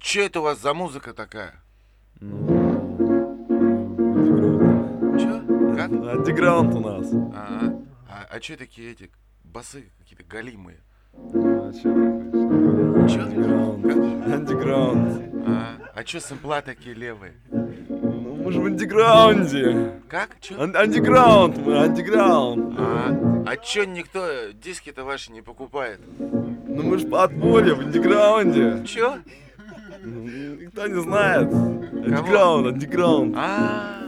Че это у вас за музыка такая? Че? Как? Андеграунд у нас. А че такие эти басы какие-то галимые? А чё ты хочешь? Чё? Андеграунд. Андеграунд. А че сэмпла такие левые? Ну, мы же в андеграунде. Как? Че? Андеграунд, мы андеграунд. А че никто диски-то ваши не покупает? Ну мы же подполье в андеграунде. Че? Никто не знает. Андеграунд, андеграунд.